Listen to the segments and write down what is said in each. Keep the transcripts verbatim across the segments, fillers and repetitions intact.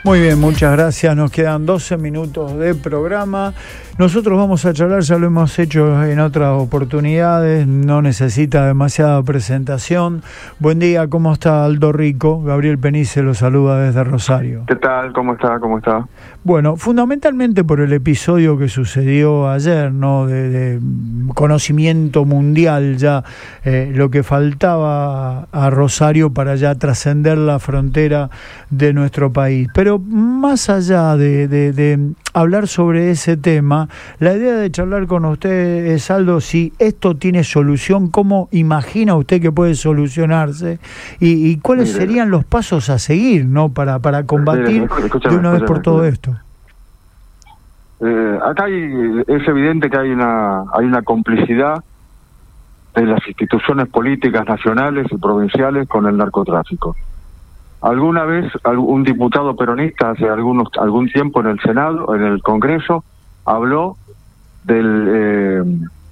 Muy bien, muchas gracias. Nos quedan doce minutos de programa. Nosotros vamos a charlar, ya lo hemos hecho en otras oportunidades, no necesita demasiada presentación. Buen día, ¿cómo está Aldo Rico? Gabriel Penice lo saluda desde Rosario. ¿Qué tal? ¿Cómo está? ¿Cómo está? Bueno, fundamentalmente por el episodio que sucedió ayer, ¿no? De, de conocimiento mundial ya, eh, lo que faltaba a Rosario para ya trascender la frontera de nuestro país. Pero más allá de, de, de hablar sobre ese tema, la idea de charlar con usted es, Aldo, si esto tiene solución, ¿cómo imagina usted que puede solucionarse? Y, y cuáles Mire. serían los pasos a seguir, ¿no? Para, para combatir Mire, de una vez por todo esto. Eh, acá hay, es evidente que hay una, hay una complicidad de las instituciones políticas nacionales y provinciales con el narcotráfico. Alguna vez un diputado peronista hace algunos algún tiempo en el Senado, en el Congreso, habló del eh,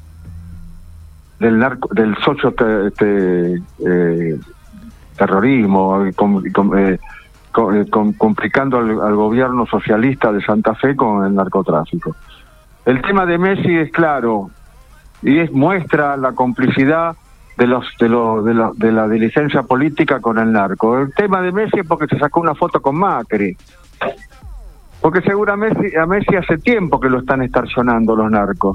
del narco, del socio te, te, eh, terrorismo, com, com, eh, com, com, complicando al, al gobierno socialista de Santa Fe con el narcotráfico. El tema de Messi es claro y es muestra la complicidad de los de los de la, de la diligencia política con el narco. El tema de Messi es porque se sacó una foto con Macri, porque seguramente a Messi hace tiempo que lo están extorsionando los narcos.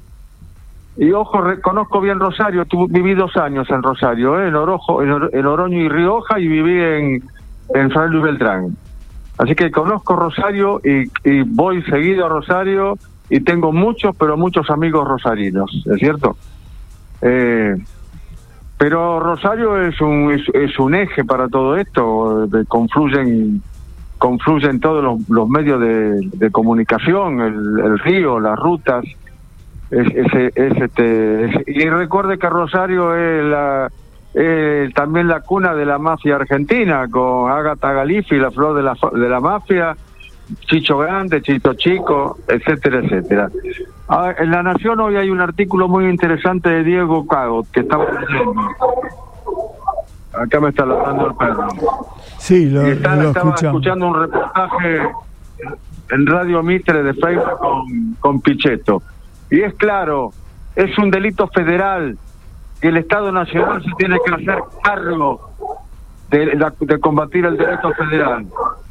Y ojo, conozco bien Rosario, tu, viví dos años en Rosario, ¿eh? en Orojo, en, Or, en Oroño y Rioja, y viví en en San Luis Beltrán. Así que conozco Rosario y, y voy seguido a Rosario y tengo muchos, pero muchos amigos rosarinos, ¿es cierto? Eh, Pero Rosario es un es, es un eje para todo esto, de, confluyen confluyen todos los, los medios de, de comunicación, el, el río, las rutas, es, es, es, este, es, y recuerde que Rosario es la es también la cuna de la mafia argentina, con Ágata Galifi, la flor de la de la mafia, Chicho Grande, Chito Chico, etcétera, etcétera. Ah, en La Nación hoy hay un artículo muy interesante de Diego Cagot que estamos leyendo. Acá me está ladrando el perro. Sí, lo, y está, lo estaba escuchamos. escuchando un reportaje en Radio Mitre de Facebook con, con Pichetto. Y es claro, es un delito federal que el Estado Nacional se tiene que hacer cargo de, de combatir el delito federal.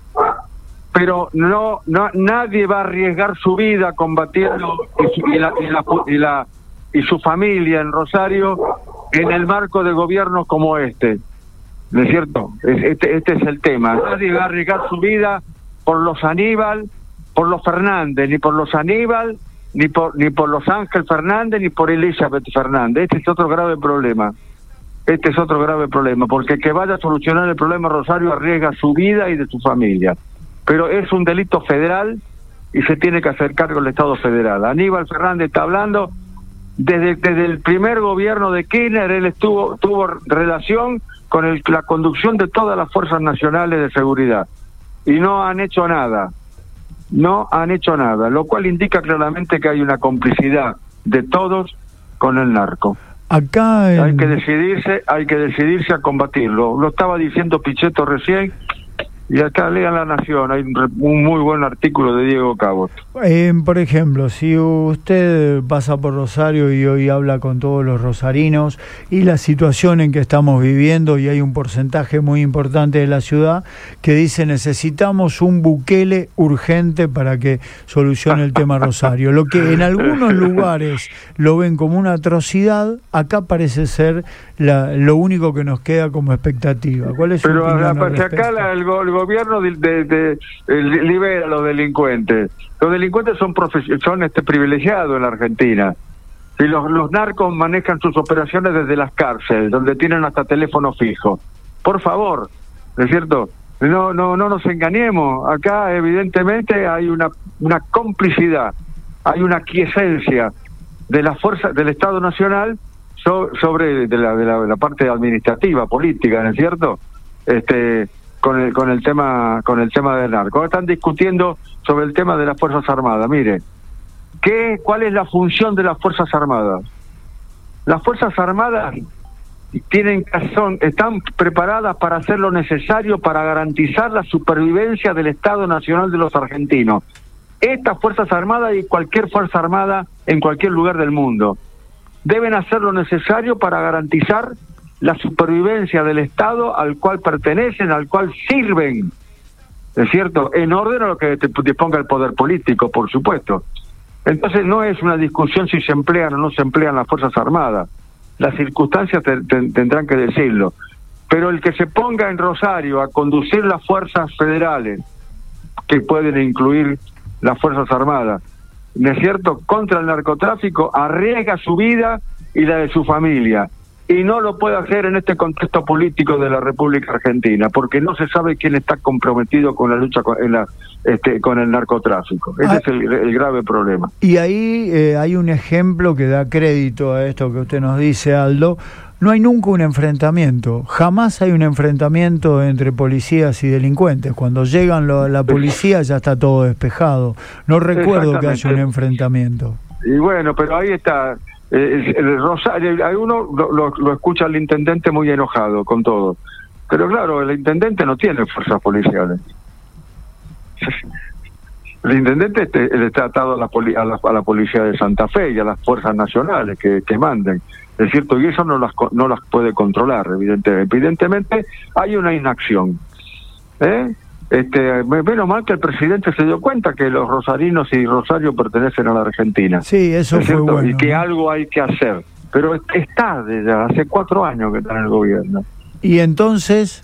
Pero no, no, nadie va a arriesgar su vida combatiendo y, su, y, la, y, la, y, la, y su familia en Rosario en el marco de gobiernos como este, ¿no es cierto? Este, este es el tema. Nadie va a arriesgar su vida por los Aníbal, por los Fernández, ni por los Aníbal, ni por ni por los Ángel Fernández, ni por Elizabeth Fernández. Este es otro grave problema. Este es otro grave problema, porque el que vaya a solucionar el problema Rosario arriesga su vida y de su familia. Pero es un delito federal y se tiene que hacer cargo el Estado federal. Aníbal Fernández está hablando desde, desde el primer gobierno de Kirchner, él estuvo tuvo relación con el, la conducción de todas las fuerzas nacionales de seguridad y no han hecho nada, no han hecho nada, lo cual indica claramente que hay una complicidad de todos con el narco. Acá en... hay que decidirse, hay que decidirse a combatirlo. Lo estaba diciendo Pichetto recién. Y acá lean La Nación, hay un muy buen artículo de Diego Cabot. Eh, por ejemplo, si usted pasa por Rosario y hoy habla con todos los rosarinos y la situación en que estamos viviendo, y hay un porcentaje muy importante de la ciudad que dice necesitamos un Bukele urgente para que solucione el tema Rosario. Lo que en algunos lugares lo ven como una atrocidad, acá parece ser la, lo único que nos queda como expectativa. ¿Cuál es su Pero opinión al acá la, el, el gobierno de, de, de, de, libera a los delincuentes. Los delincuentes son profes- son este privilegiados en la Argentina. Y los, los narcos manejan sus operaciones desde las cárceles, donde tienen hasta teléfono fijo. Por favor, ¿no es cierto? No, no, no nos engañemos. Acá evidentemente hay una, una complicidad, hay una quiesencia de las fuerzas del Estado Nacional so, sobre de la, de, la, de la parte administrativa, política, ¿no es cierto? Este con el con el tema con el tema del narco. Están discutiendo sobre el tema de las Fuerzas Armadas. Mire, ¿qué cuál es la función de las Fuerzas Armadas? Las Fuerzas Armadas tienen son, están preparadas para hacer lo necesario para garantizar la supervivencia del Estado Nacional de los argentinos. Estas Fuerzas Armadas y cualquier Fuerza Armada en cualquier lugar del mundo deben hacer lo necesario para garantizar la supervivencia del Estado al cual pertenecen, al cual sirven, ¿es cierto? En orden a lo que disponga el poder político, por supuesto. Entonces no es una discusión si se emplean o no se emplean las Fuerzas Armadas. Las circunstancias te, te, tendrán que decirlo. Pero el que se ponga en Rosario a conducir las fuerzas federales, que pueden incluir las Fuerzas Armadas, ¿no es cierto?, contra el narcotráfico, arriesga su vida y la de su familia. Y no lo puede hacer en este contexto político de la República Argentina, porque no se sabe quién está comprometido con la lucha con, en la, este, con el narcotráfico. Ese ah, es el, el grave problema. Y ahí eh, hay un ejemplo que da crédito a esto que usted nos dice, Aldo. No hay nunca un enfrentamiento, jamás hay un enfrentamiento entre policías y delincuentes. Cuando llegan lo, la policía ya está todo despejado. No recuerdo que haya un enfrentamiento. Y bueno, pero ahí está... El, el Rosario, hay uno lo, lo, lo escucha al intendente muy enojado con todo, pero claro, el intendente no tiene fuerzas policiales. El intendente este, él está atado a la, poli, a, la, a la policía de Santa Fe y a las fuerzas nacionales que, que manden, es cierto, y eso no las no las puede controlar, evidentemente. Evidentemente hay una inacción, ¿eh? Este, menos mal que el presidente se dio cuenta que los rosarinos y Rosario pertenecen a la Argentina. Sí, eso fue bueno. Y que algo hay que hacer. Pero es tarde ya, hace cuatro años que está en el gobierno. Y entonces...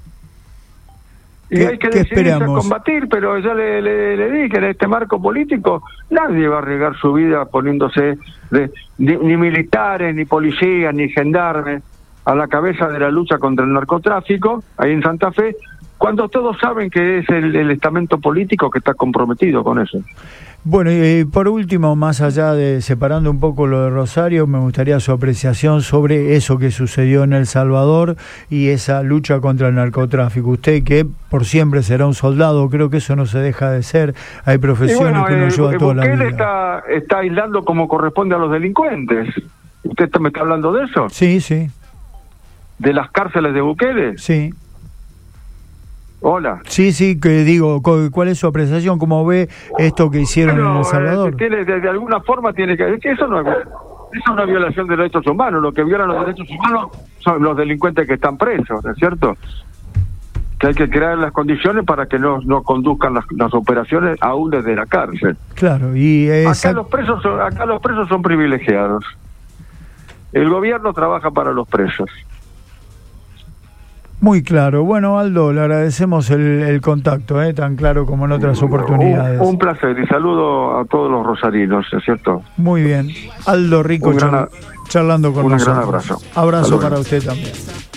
Y hay que decidirse a combatir, pero ya le, le, le dije, en este marco político, nadie va a arriesgar su vida poniéndose de, ni, ni militares, ni policías, ni gendarmes a la cabeza de la lucha contra el narcotráfico, ahí en Santa Fe, cuando todos saben que es el, el estamento político que está comprometido con eso. Bueno, y por último, más allá de separando un poco lo de Rosario, me gustaría su apreciación sobre eso que sucedió en El Salvador y esa lucha contra el narcotráfico. Usted, que por siempre será un soldado, creo que eso no se deja de ser. Hay profesiones bueno, que uno eh, lleva eh, toda la vida. Está, está aislando como corresponde a los delincuentes. ¿Usted me está hablando de eso? Sí, sí. ¿De las cárceles de Bukele? Sí. Hola. Sí, sí, que digo, ¿cuál es su apreciación? ¿Cómo ve esto que hicieron bueno, en El Salvador? Eh, tiene, de, de alguna forma tiene que decir que eso no es, eso es una violación de derechos humanos. Lo que violan los derechos humanos son los delincuentes que están presos, ¿no es cierto? Que hay que crear las condiciones para que no, no conduzcan las, las operaciones aún desde la cárcel. Claro, y esa... acá los presos son, acá los presos son privilegiados. El gobierno trabaja para los presos. Muy claro. Bueno, Aldo, le agradecemos el, el contacto, ¿eh? Tan claro como en otras oportunidades. Un, un placer y saludo a todos los rosarinos, ¿es cierto? Muy bien. Aldo Rico, gran, charlando con un nosotros. Un gran abrazo. Abrazo para usted también.